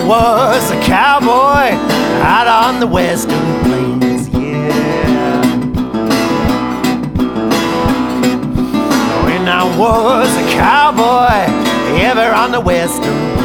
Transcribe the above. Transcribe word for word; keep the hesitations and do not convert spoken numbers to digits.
was a cowboy out on the western plains, yeah. When I was a cowboy ever on the western